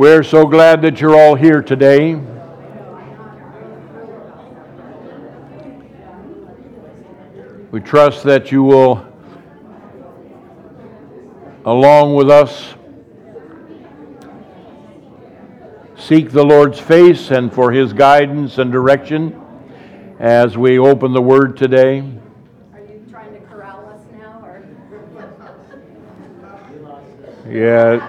We're so glad that you're all here today. We trust that you will, along with us, seek the Lord's face and for His guidance and direction as we open the Word today. Are you trying to corral us now, or? Yeah.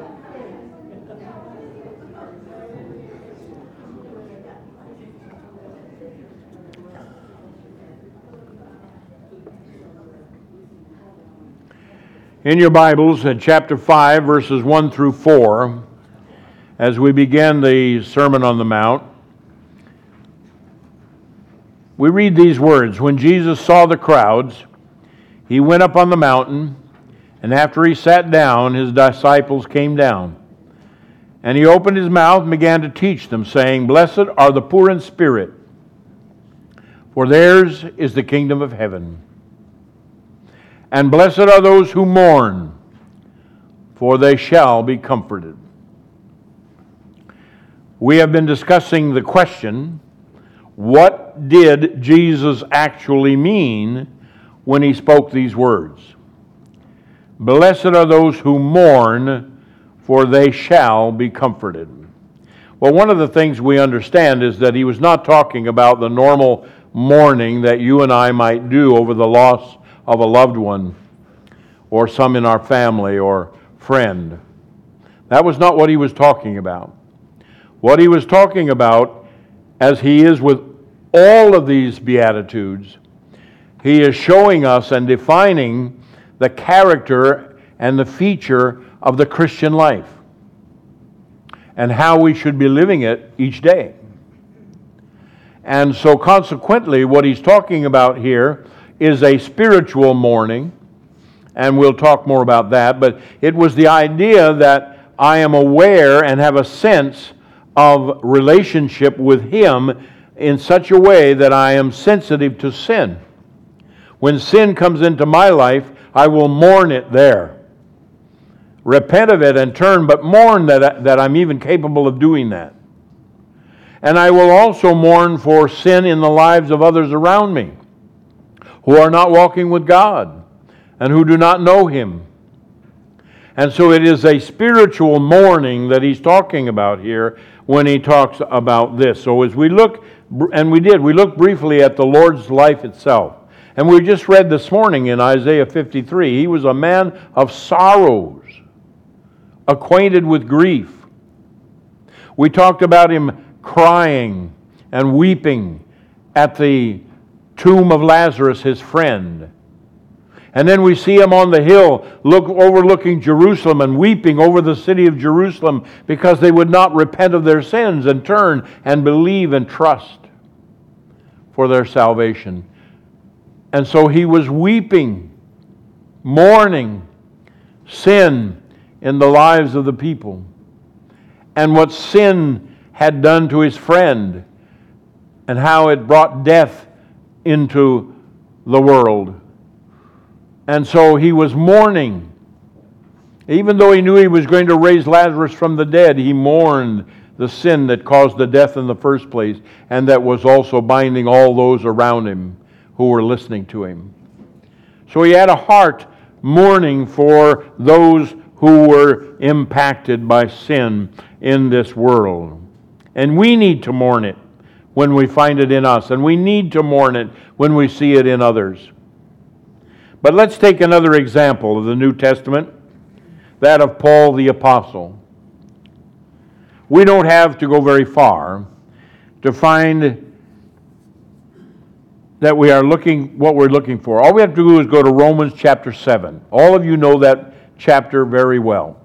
In your Bibles, in chapter 5, verses 1 through 4, as we begin the Sermon on the Mount, we read these words. When Jesus saw the crowds, He went up on the mountain, and after He sat down, His disciples came down. And He opened His mouth and began to teach them, saying, Blessed are the poor in spirit, for theirs is the kingdom of heaven. And blessed are those who mourn, for they shall be comforted. We have been discussing the question, what did Jesus actually mean when He spoke these words? Blessed are those who mourn, for they shall be comforted. Well, one of the things we understand is that He was not talking about the normal mourning that you and I might do over the loss of a loved one, or some in our family or friend. That was not what He was talking about. What He was talking about, as He is with all of these Beatitudes, He is showing us and defining the character and the feature of the Christian life and how we should be living it each day. And so consequently, what He's talking about here is a spiritual mourning, and we'll talk more about that, but it was the idea that I am aware and have a sense of relationship with Him in such a way that I am sensitive to sin. When sin comes into my life, I will mourn it there. Repent of it and turn, but mourn that I'm even capable of doing that. And I will also mourn for sin in the lives of others around me who are not walking with God and who do not know Him. And so it is a spiritual mourning that He's talking about here when He talks about this. So as we look, and we looked briefly at the Lord's life itself. And we just read this morning in Isaiah 53, He was a man of sorrows, acquainted with grief. We talked about Him crying and weeping at the tomb of Lazarus, his friend. And then we see Him on the hill overlooking Jerusalem and weeping over the city of Jerusalem because they would not repent of their sins and turn and believe and trust for their salvation. And so He was weeping, mourning sin in the lives of the people and what sin had done to His friend and how it brought death into the world. And so He was mourning. Even though He knew He was going to raise Lazarus from the dead, He mourned the sin that caused the death in the first place, and that was also binding all those around Him who were listening to Him. So He had a heart mourning for those who were impacted by sin in this world. And we need to mourn it when we find it in us, and we need to mourn it when we see it in others. But let's take another example of the New Testament, that of Paul the Apostle. We don't have to go very far to find that we are looking what we're looking for. All we have to do is go to Romans chapter 7. All of you know that chapter very well.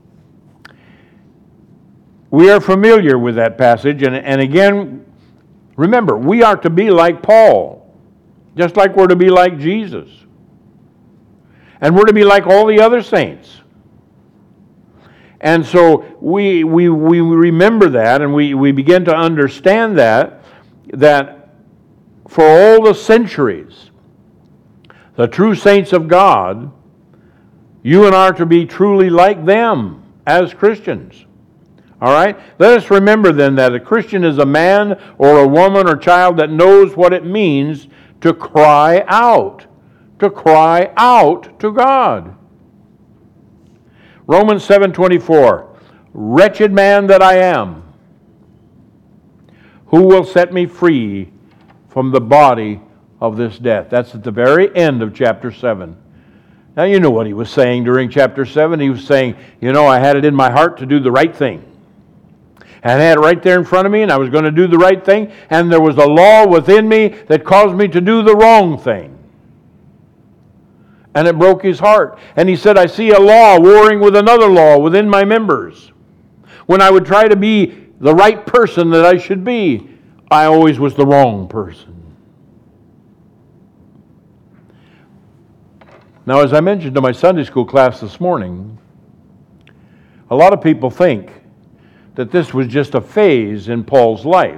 We are familiar with that passage, and again, remember, we are to be like Paul, just like we're to be like Jesus. And we're to be like all the other saints. And so we remember that, and we begin to understand that for all the centuries, the true saints of God, you and I are to be truly like them as Christians. All right? Let us remember then that a Christian is a man or a woman or child that knows what it means to cry out to God. Romans 7:24, wretched man that I am, who will set me free from the body of this death? That's at the very end of chapter 7. Now you know what he was saying during chapter 7. He was saying, I had it in my heart to do the right thing. And I had it right there in front of me, and I was going to do the right thing, and there was a law within me that caused me to do the wrong thing. And it broke his heart. And he said, I see a law warring with another law within my members. When I would try to be the right person that I should be, I always was the wrong person. Now, as I mentioned to my Sunday school class this morning, a lot of people think that this was just a phase in Paul's life,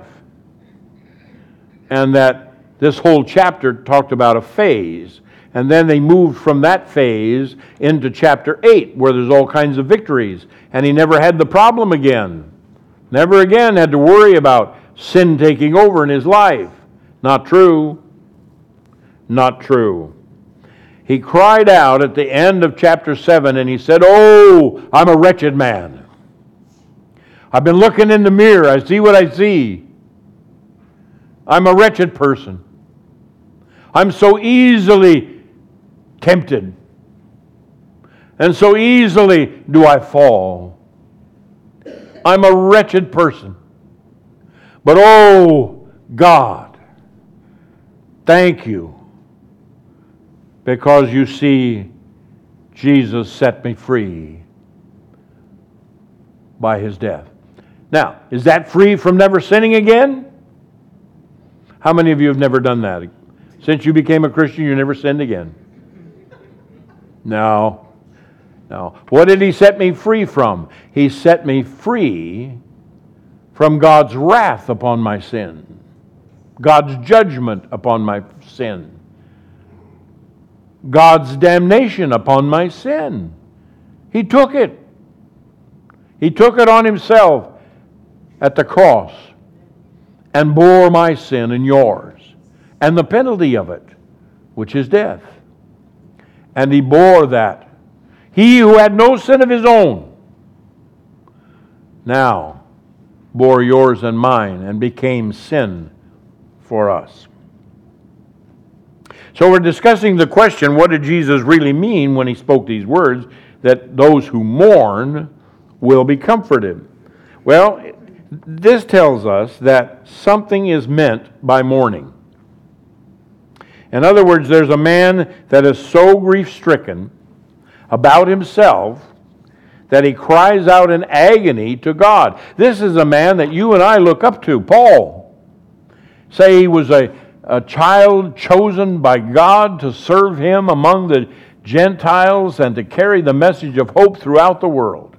and that this whole chapter talked about a phase, and then they moved from that phase into chapter 8, where there's all kinds of victories, and he never had the problem again. Never again had to worry about sin taking over in his life. Not true. Not true. He cried out at the end of chapter 7, and he said, "Oh, I'm a wretched man. I've been looking in the mirror. I see what I see. I'm a wretched person. I'm so easily tempted. And so easily do I fall. I'm a wretched person. But oh, God, thank you, because you see, Jesus set me free by His death." Now, is that free from never sinning again? How many of you have never done that? Since you became a Christian, you never sinned again? No. What did He set me free from? He set me free from God's wrath upon my sin, God's judgment upon my sin, God's damnation upon my sin. He took it. He took it on Himself at the cross and bore my sin and yours and the penalty of it, which is death. And He bore that. He who had no sin of His own now bore yours and mine and became sin for us. So we're discussing the question, what did Jesus really mean when He spoke these words, that those who mourn will be comforted? Well, this tells us that something is meant by mourning. In other words, there's a man that is so grief-stricken about himself that he cries out in agony to God. This is a man that you and I look up to, Paul. Say he was a child chosen by God to serve Him among the Gentiles and to carry the message of hope throughout the world.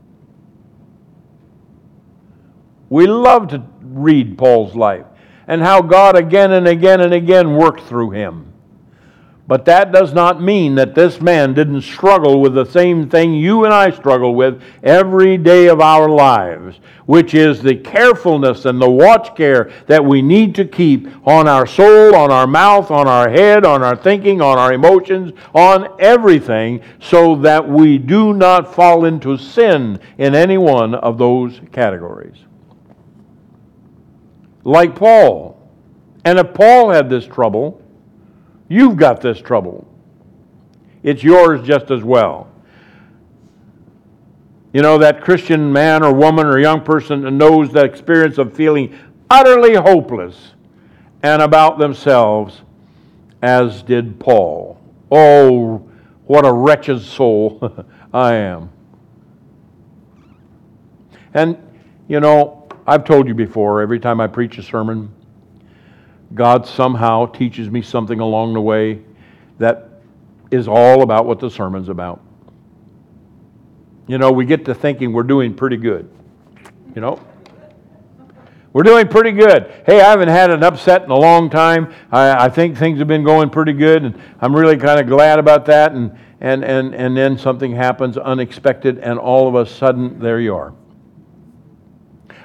We love to read Paul's life and how God again and again and again worked through him. But that does not mean that this man didn't struggle with the same thing you and I struggle with every day of our lives, which is the carefulness and the watch care that we need to keep on our soul, on our mouth, on our head, on our thinking, on our emotions, on everything, so that we do not fall into sin in any one of those categories. Like Paul. And if Paul had this trouble, you've got this trouble. It's yours just as well. You know, that Christian man or woman or young person that knows the experience of feeling utterly hopeless and about themselves, as did Paul. Oh, what a wretched soul I am. And, you know, I've told you before, every time I preach a sermon, God somehow teaches me something along the way that is all about what the sermon's about. You know, we get to thinking we're doing pretty good. You know? We're doing pretty good. Hey, I haven't had an upset in a long time. I think things have been going pretty good, and I'm really kind of glad about that. And then something happens unexpected, and all of a sudden, there you are.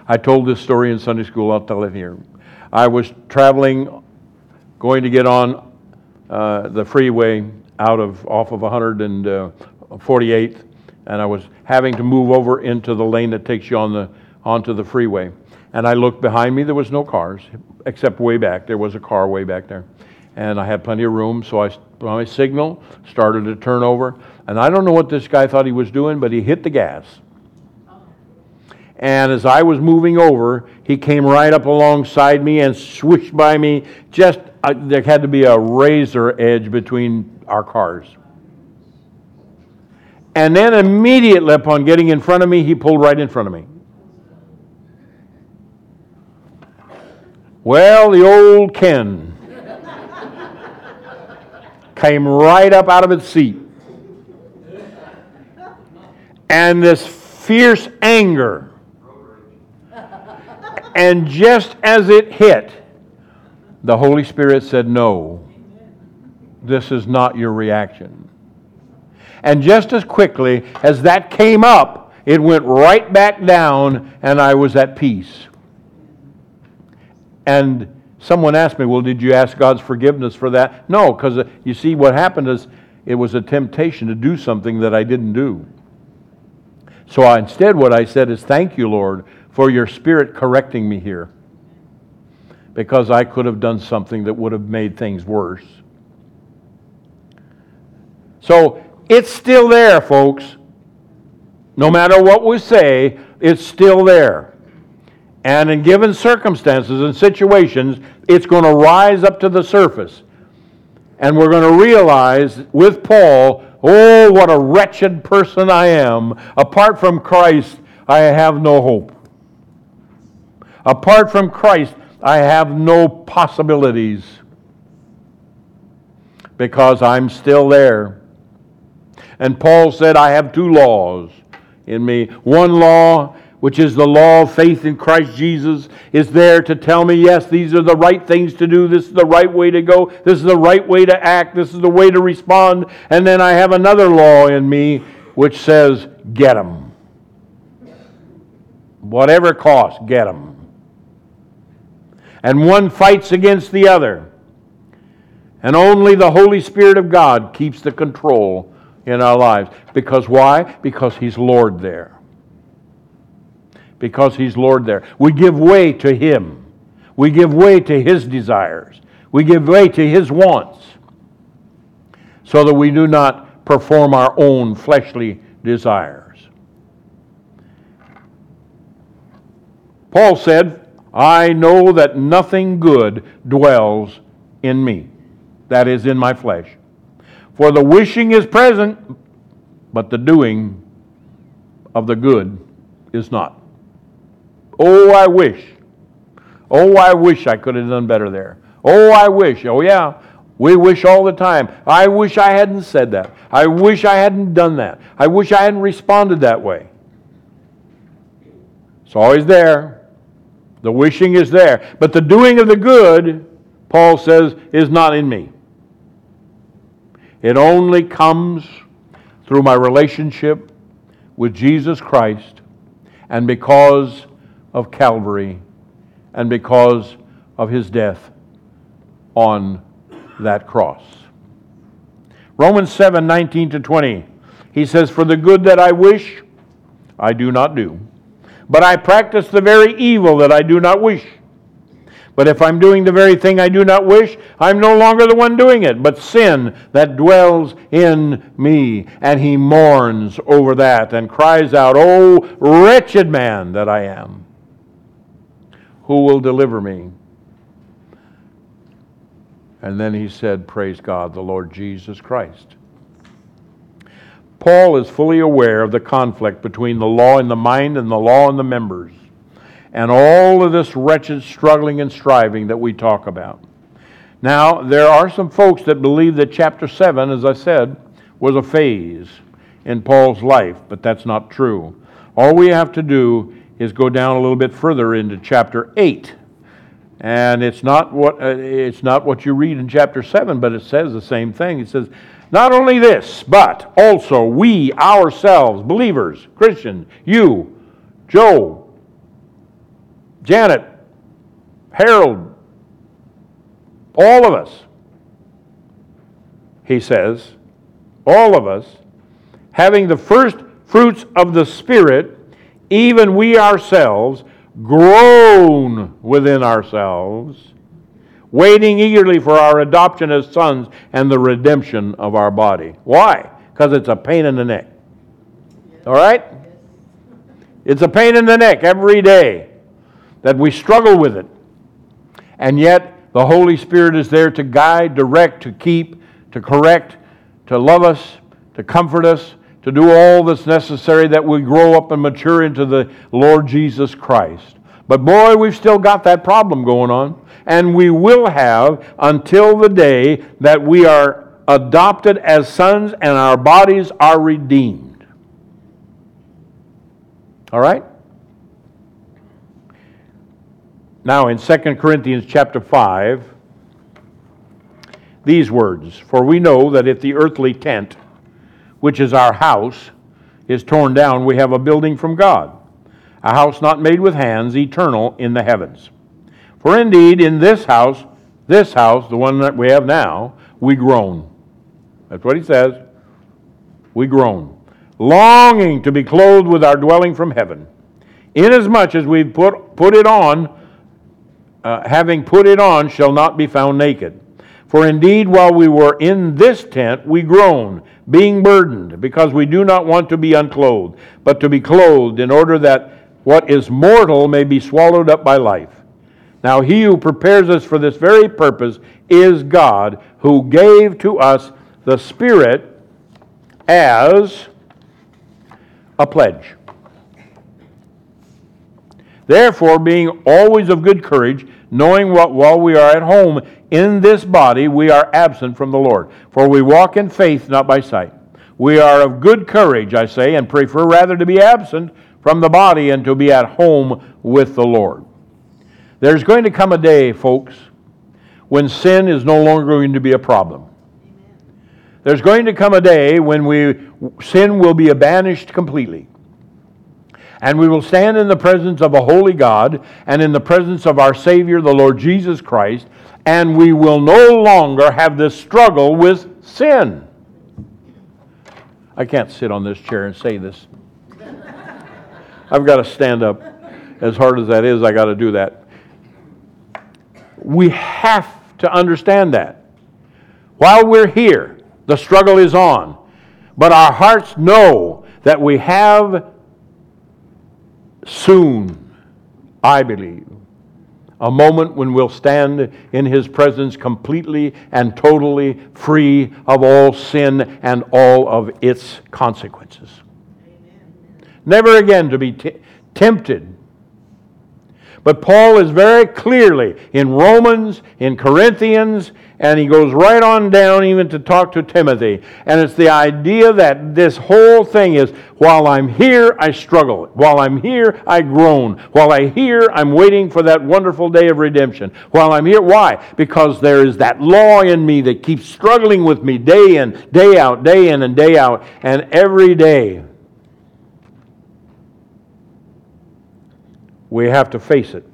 I told this story in Sunday school. I'll tell it here. I was traveling, going to get on the freeway off of 148th, and I was having to move over into the lane that takes you onto the freeway. And I looked behind me. There was no cars, except way back. There was a car way back there. And I had plenty of room, so I put my signal, started to turn over. And I don't know what this guy thought he was doing, but he hit the gas. And as I was moving over, he came right up alongside me and swished by me. There had to be a razor edge between our cars. And then immediately upon getting in front of me, he pulled right in front of me. Well, the old Ken came right up out of its seat. And this fierce anger. And just as it hit, the Holy Spirit said, no, this is not your reaction. And just as quickly as that came up, it went right back down, and I was at peace. And someone asked me, well, did you ask God's forgiveness for that? No, because you see, what happened is it was a temptation to do something that I didn't do. So instead what I said is, thank you, Lord, for your Spirit correcting me here. Because I could have done something that would have made things worse. So it's still there, folks. No matter what we say, it's still there. And in given circumstances and situations, it's going to rise up to the surface. And we're going to realize with Paul, oh, what a wretched person I am. Apart from Christ, I have no hope. Apart from Christ, I have no possibilities. Because I'm still there. And Paul said, I have two laws in me. One law, which is the law of faith in Christ Jesus, is there to tell me, yes, these are the right things to do. This is the right way to go. This is the right way to act. This is the way to respond. And then I have another law in me which says, get them. Whatever it costs, get them. And one fights against the other. And only the Holy Spirit of God keeps the control in our lives. Because why? Because He's Lord there. Because He's Lord there. We give way to Him. We give way to His desires. We give way to His wants. So that we do not perform our own fleshly desires. Paul said, I know that nothing good dwells in me. That is, in my flesh. For the wishing is present, but the doing of the good is not. Oh, I wish. Oh, I wish I could have done better there. Oh, I wish. Oh, yeah. We wish all the time. I wish I hadn't said that. I wish I hadn't done that. I wish I hadn't responded that way. It's always there. The wishing is there. But the doing of the good, Paul says, is not in me. It only comes through my relationship with Jesus Christ, and because of Calvary, and because of His death on that cross. Romans 7:19-20, he says, for the good that I wish, I do not do. But I practice the very evil that I do not wish. But if I'm doing the very thing I do not wish, I'm no longer the one doing it, but sin that dwells in me. And he mourns over that and cries out, oh, wretched man that I am. Who will deliver me? And then he said, praise God, the Lord Jesus Christ. Paul is fully aware of the conflict between the law in the mind and the law in the members, and all of this wretched struggling and striving that we talk about. Now, there are some folks that believe that chapter 7, as I said, was a phase in Paul's life, but that's not true. All we have to do is go down a little bit further into chapter 8. And it's not what you read in chapter 7, but it says the same thing. It says, not only this, but also we ourselves, believers, Christians, you, Joe, Janet, Harold, all of us, he says, all of us, having the first fruits of the Spirit, even we ourselves groan within ourselves, waiting eagerly for our adoption as sons and the redemption of our body. Why? Because it's a pain in the neck. All right? It's a pain in the neck every day that we struggle with it. And yet, the Holy Spirit is there to guide, direct, to keep, to correct, to love us, to comfort us, to do all that's necessary that we grow up and mature into the Lord Jesus Christ. But boy, we've still got that problem going on. And we will have until the day that we are adopted as sons and our bodies are redeemed. All right? Now in 2 Corinthians chapter 5, these words, "For we know that if the earthly tent, which is our house, is torn down, we have a building from God, a house not made with hands, eternal in the heavens. For indeed, in this house, the one that we have now, we groan." That's what he says. We groan, longing to be clothed with our dwelling from heaven, inasmuch as we've put it on, having put it on, shall not be found naked. For indeed, while we were in this tent, we groan, being burdened, because we do not want to be unclothed, but to be clothed, in order that what is mortal may be swallowed up by life. Now he who prepares us for this very purpose is God, who gave to us the Spirit as a pledge. Therefore, being always of good courage, knowing what while we are at home in this body, we are absent from the Lord. For we walk in faith, not by sight. We are of good courage, I say, and prefer rather to be absent from the body and to be at home with the Lord. There's going to come a day, folks, when sin is no longer going to be a problem. There's going to come a day when sin will be banished completely. And we will stand in the presence of a holy God and in the presence of our Savior, the Lord Jesus Christ, and we will no longer have this struggle with sin. I can't sit on this chair and say this. I've got to stand up. As hard as that is, I got to do that. We have to understand that. While we're here, the struggle is on. But our hearts know that we have soon, I believe, a moment when we'll stand in His presence completely and totally free of all sin and all of its consequences. Amen. Never again to be tempted. But Paul is very clearly in Romans, in Corinthians, and he goes right on down even to talk to Timothy. And it's the idea that this whole thing is, while I'm here, I struggle. While I'm here, I groan. While I'm here, I'm waiting for that wonderful day of redemption. While I'm here, why? Because there is that law in me that keeps struggling with me day in, day out, day in and day out. And every day, we have to face it.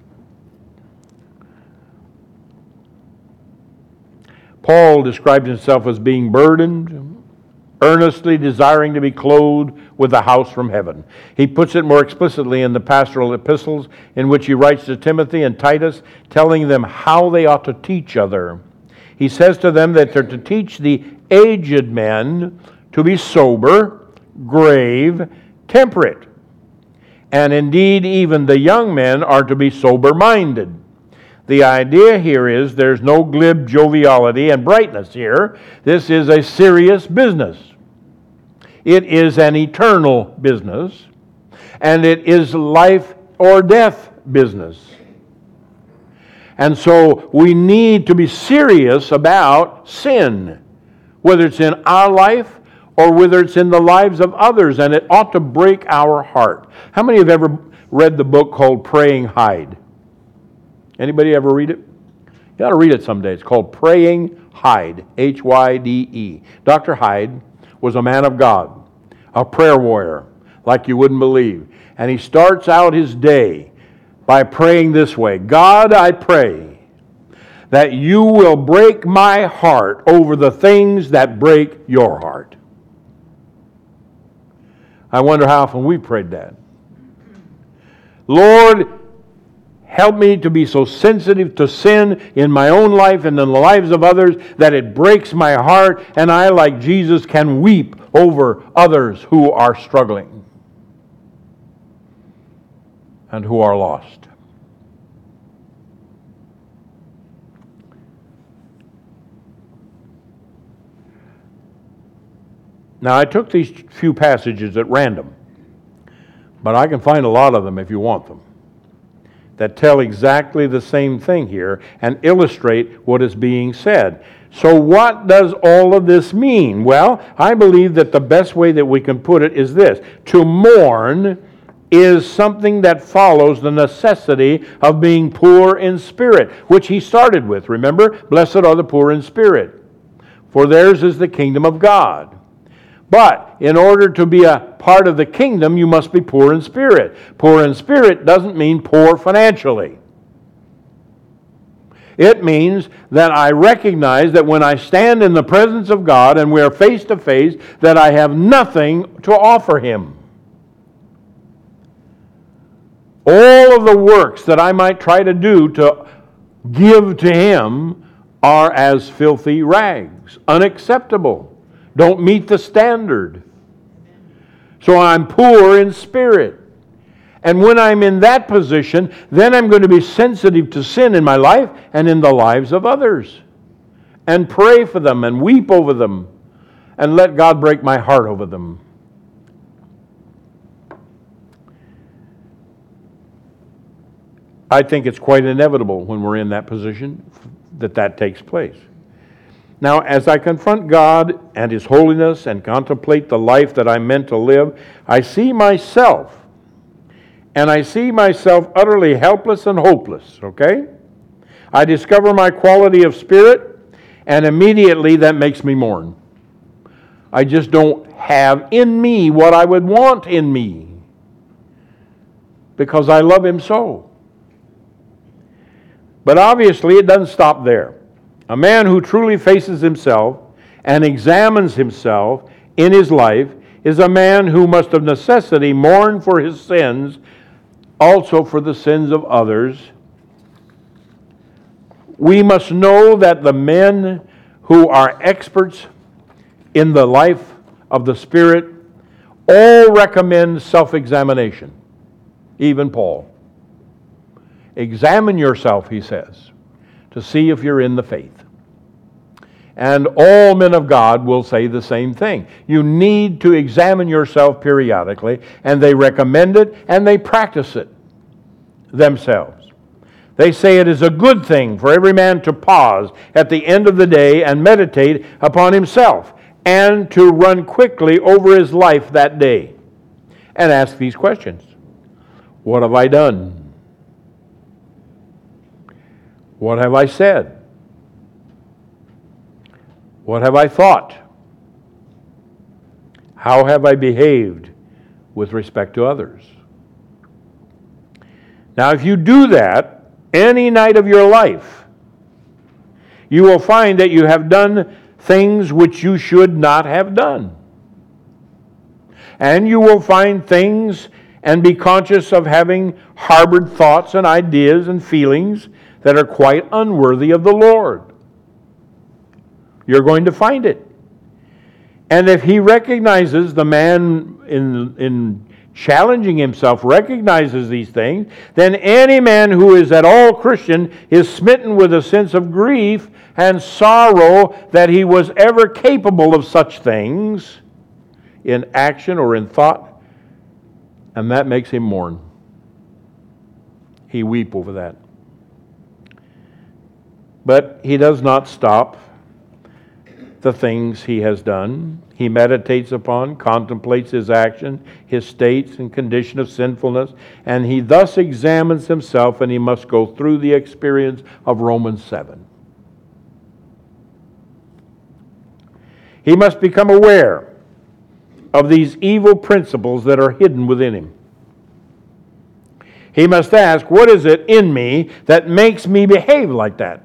Paul describes himself as being burdened, earnestly desiring to be clothed with a house from heaven. He puts it more explicitly in the pastoral epistles in which he writes to Timothy and Titus, telling them how they ought to teach other. He says to them that they're to teach the aged men to be sober, grave, temperate. And indeed, even the young men are to be sober-minded. The idea here is there's no glib joviality and brightness here. This is a serious business. It is an eternal business, and it is life or death business. And so we need to be serious about sin, whether it's in our life or whether it's in the lives of others, and it ought to break our heart. How many have ever read the book called Praying Hyde? Anybody ever read it? You ought to read it someday. It's called Praying Hyde, Hyde. Dr. Hyde was a man of God, a prayer warrior, like you wouldn't believe. And he starts out his day by praying this way: God, I pray that you will break my heart over the things that break your heart. I wonder how often we prayed that. Lord, help me to be so sensitive to sin in my own life and in the lives of others that it breaks my heart, and I, like Jesus, can weep over others who are struggling and who are lost. Now, I took these few passages at random, but I can find a lot of them if you want them, that tell exactly the same thing here and illustrate what is being said. So what does all of this mean? Well, I believe that the best way that we can put it is this: to mourn is something that follows the necessity of being poor in spirit, which he started with. Remember, blessed are the poor in spirit, for theirs is the kingdom of God. But in order to be a part of the kingdom, you must be poor in spirit. Poor in spirit doesn't mean poor financially. It means that I recognize that when I stand in the presence of God and we are face to face, that I have nothing to offer Him. All of the works that I might try to do to give to Him are as filthy rags, unacceptable. Don't meet the standard. So I'm poor in spirit. And when I'm in that position, then I'm going to be sensitive to sin in my life and in the lives of others. And pray for them and weep over them and let God break my heart over them. I think it's quite inevitable when we're in that position that takes place. Now, as I confront God and His holiness and contemplate the life that I'm meant to live, I see myself, and I see myself utterly helpless and hopeless, okay? I discover my quality of spirit, and immediately that makes me mourn. I just don't have in me what I would want in me, because I love Him so. But obviously it doesn't stop there. A man who truly faces himself and examines himself in his life is a man who must of necessity mourn for his sins, also for the sins of others. We must know that the men who are experts in the life of the Spirit all recommend self-examination, even Paul. Examine yourself, he says, to see if you're in the faith. And all men of God will say the same thing. You need to examine yourself periodically, and they recommend it and they practice it themselves. They say it is a good thing for every man to pause at the end of the day and meditate upon himself, and to run quickly over his life that day and ask these questions. What have I done? What have I said? What have I thought? How have I behaved with respect to others? Now, if you do that any night of your life, you will find that you have done things which you should not have done. And you will find things and be conscious of having harbored thoughts and ideas and feelings that are quite unworthy of the Lord. You're going to find it. And if he recognizes, the man in challenging himself recognizes these things, then any man who is at all Christian is smitten with a sense of grief and sorrow that he was ever capable of such things in action or in thought, and that makes him mourn. He weep over that. But he does not stop the things he has done. He meditates upon, contemplates his action, his states and condition of sinfulness, and he thus examines himself, and he must go through the experience of Romans 7. He must become aware of these evil principles that are hidden within him. He must ask, what is it in me that makes me behave like that?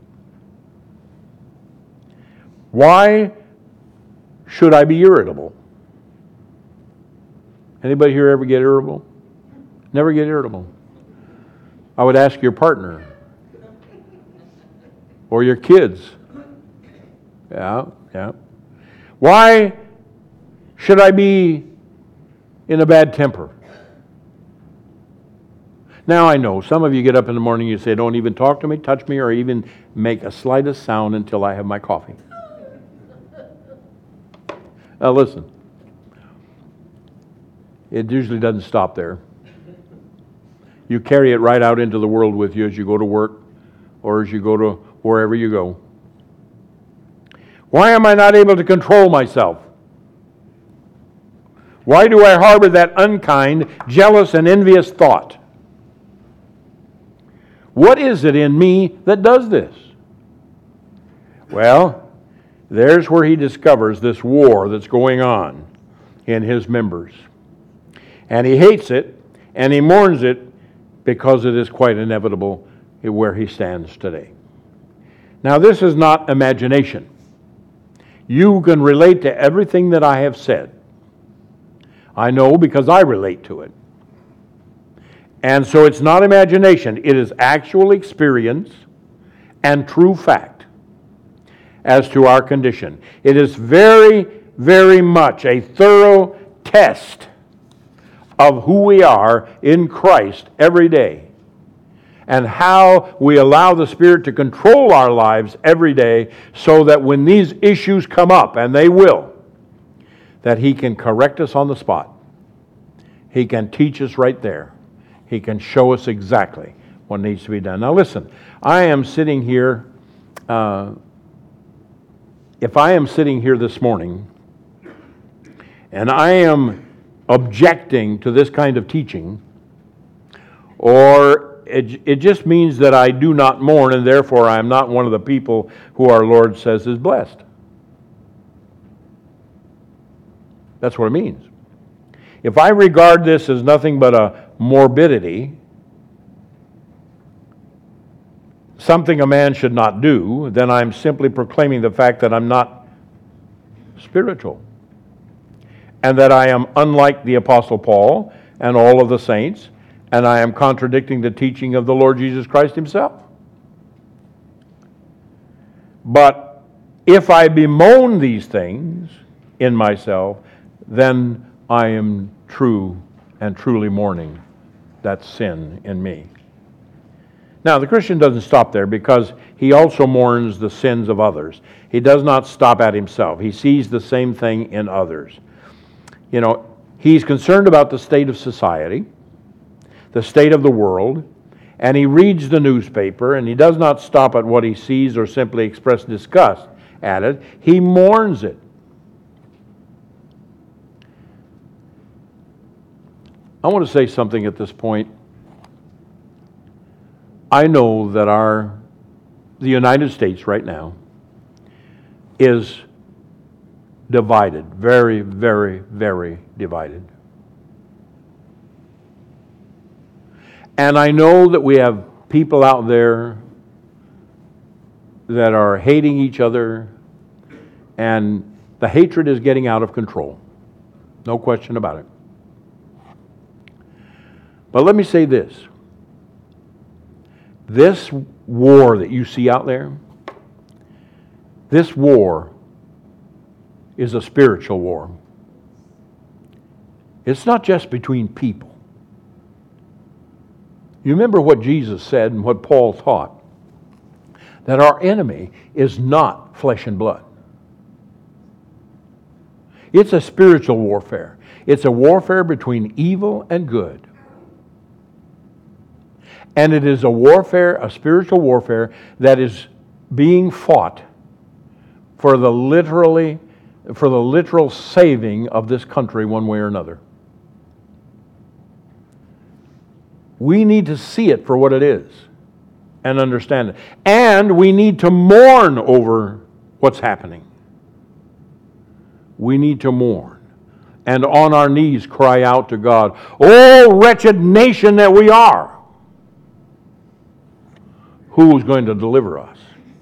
Why should I be irritable? Anybody here ever get irritable? Never get irritable. I would ask your partner or your kids. Yeah. Why should I be in a bad temper? Now I know, some of you get up in the morning and you say, don't even talk to me, touch me, or even make a slightest sound until I have my coffee. Now listen, it usually doesn't stop there. You carry it right out into the world with you as you go to work or as you go to wherever you go. Why am I not able to control myself? Why do I harbor that unkind, jealous, and envious thought? What is it in me that does this? Well, there's where he discovers this war that's going on in his members. And he hates it, and he mourns it because it is quite inevitable where he stands today. Now, this is not imagination. You can relate to everything that I have said. I know because I relate to it. And so it's not imagination. It is actual experience and true fact as to our condition. It is very, very much a thorough test of who we are in Christ every day and how we allow the Spirit to control our lives every day so that when these issues come up, and they will, that He can correct us on the spot. He can teach us right there. He can show us exactly what needs to be done. Now listen, I am sitting here, if I am sitting here this morning and I am objecting to this kind of teaching, or it just means that I do not mourn and therefore I am not one of the people who our Lord says is blessed. That's what it means. If I regard this as nothing but a morbidity, something a man should not do, then I'm simply proclaiming the fact that I'm not spiritual. And that I am unlike the Apostle Paul and all of the saints, and I am contradicting the teaching of the Lord Jesus Christ Himself. But if I bemoan these things in myself, then I am true and truly mourning that sin in me. Now, the Christian doesn't stop there because he also mourns the sins of others. He does not stop at himself. He sees the same thing in others. You know, he's concerned about the state of society, the state of the world, and he reads the newspaper, and he does not stop at what he sees or simply express disgust at it. He mourns it. I want to say something at this point. I know that the United States right now is divided, very, very, very divided. And I know that we have people out there that are hating each other, and the hatred is getting out of control. No question about it. But let me say this. This war that you see out there, this war is a spiritual war. It's not just between people. You remember what Jesus said and what Paul taught, that our enemy is not flesh and blood. It's a spiritual warfare. It's a warfare between evil and good. And it is a warfare, a spiritual warfare, that is being fought for the literal saving of this country one way or another. We need to see it for what it is and understand it. And we need to mourn over what's happening. We need to mourn and on our knees cry out to God, "Oh, wretched nation that we are! Who's going to deliver us?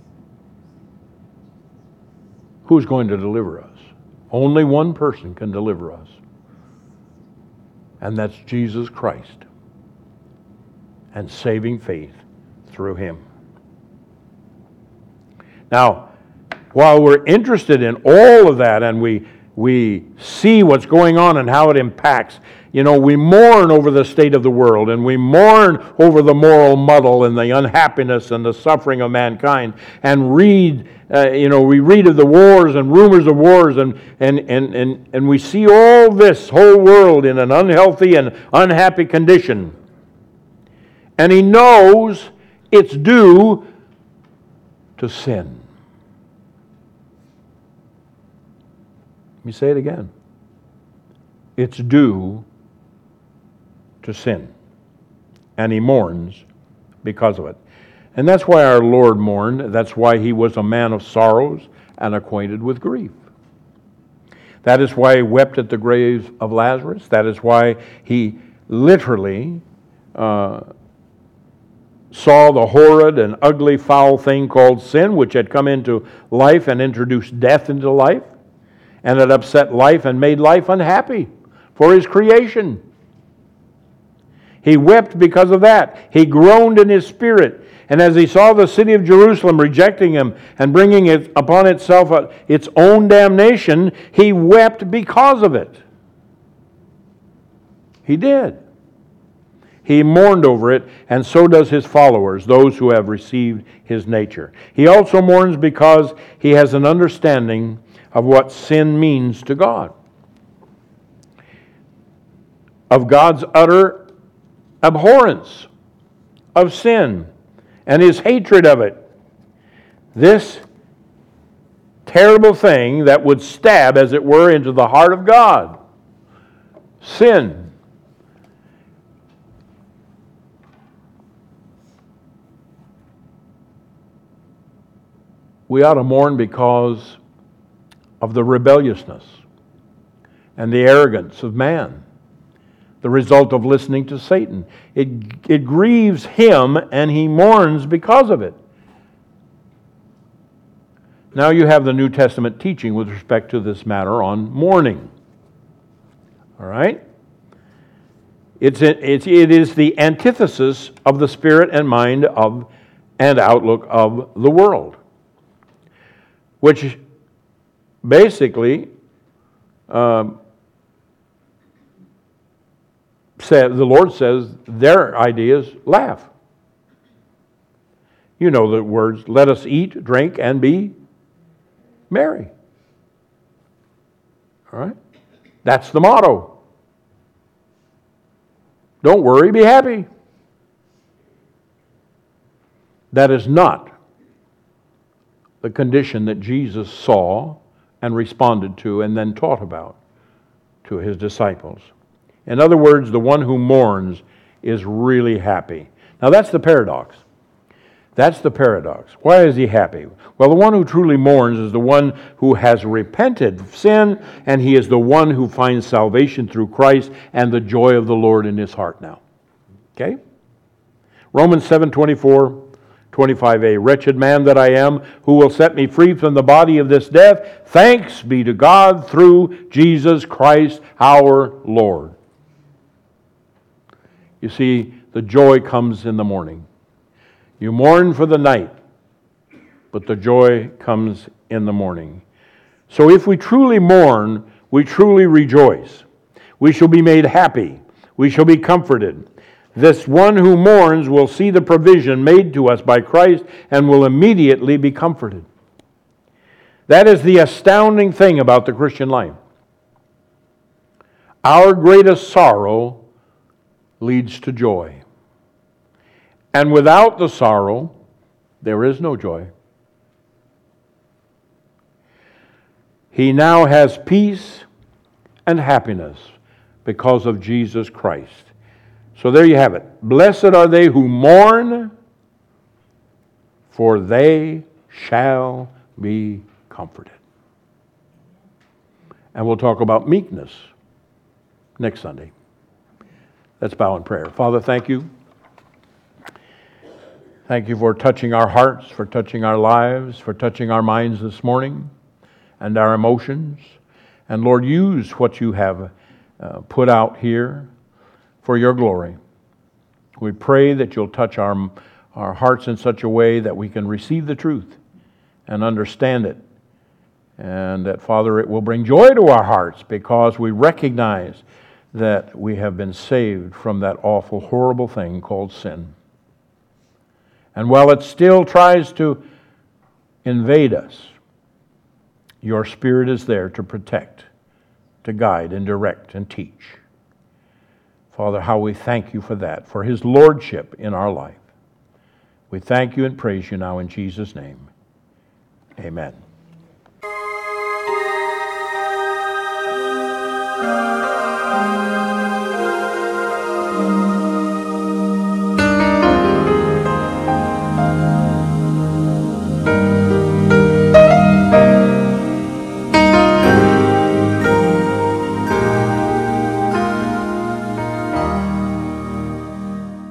Who's going to deliver us?" Only one person can deliver us, and that's Jesus Christ, and saving faith through Him. Now, while we're interested in all of that, and we see what's going on and how it impacts, we mourn over the state of the world, and we mourn over the moral muddle and the unhappiness and the suffering of mankind, and we read of the wars and rumors of wars, and we see all this whole world in an unhealthy and unhappy condition. And He knows it's due to sin. Let me say it again. It's due to sin. And He mourns because of it. And that's why our Lord mourned. That's why He was a man of sorrows and acquainted with grief. That is why He wept at the grave of Lazarus. That is why He literally saw the horrid and ugly, foul thing called sin, which had come into life and introduced death into life, and had upset life and made life unhappy for His creation. He wept because of that. He groaned in His spirit. And as He saw the city of Jerusalem rejecting Him and bringing it upon itself its own damnation, He wept because of it. He did. He mourned over it, and so does His followers, those who have received His nature. He also mourns because He has an understanding of what sin means to God, of God's utter abhorrence of sin and His hatred of it. This terrible thing that would stab, as it were, into the heart of God. Sin. We ought to mourn because of the rebelliousness and the arrogance of man, the result of listening to Satan. It grieves Him, and He mourns because of it. Now you have the New Testament teaching with respect to this matter on mourning. All right? It is the antithesis of the spirit and mind of and outlook of the world, which basically the Lord says their ideas laugh. You know the words, "Let us eat, drink, and be merry." All right? That's the motto. Don't worry, be happy. That is not the condition that Jesus saw and responded to and then taught about to His disciples. In other words, the one who mourns is really happy. Now that's the paradox. That's the paradox. Why is he happy? Well, the one who truly mourns is the one who has repented of sin, and he is the one who finds salvation through Christ and the joy of the Lord in his heart now. Okay? Romans 7:24. 25a, "Wretched man that I am, who will set me free from the body of this death? Thanks be to God through Jesus Christ our Lord." You see, the joy comes in the morning. You mourn for the night, but the joy comes in the morning. So if we truly mourn, we truly rejoice. We shall be made happy. We shall be comforted. This one who mourns will see the provision made to us by Christ and will immediately be comforted. That is the astounding thing about the Christian life. Our greatest sorrow leads to joy. And without the sorrow, there is no joy. He now has peace and happiness because of Jesus Christ. So there you have it. Blessed are they who mourn, for they shall be comforted. And we'll talk about meekness next Sunday. Let's bow in prayer. Father, thank you. Thank you for touching our hearts, for touching our lives, for touching our minds this morning and our emotions. And Lord, use what you have put out here for your glory. We pray that you'll touch our hearts in such a way that we can receive the truth and understand it. And that, Father, it will bring joy to our hearts because we recognize that we have been saved from that awful, horrible thing called sin. And while it still tries to invade us, your Spirit is there to protect, to guide and direct and teach. Father, how we thank you for that, for His Lordship in our life. We thank you and praise you now in Jesus' name. Amen.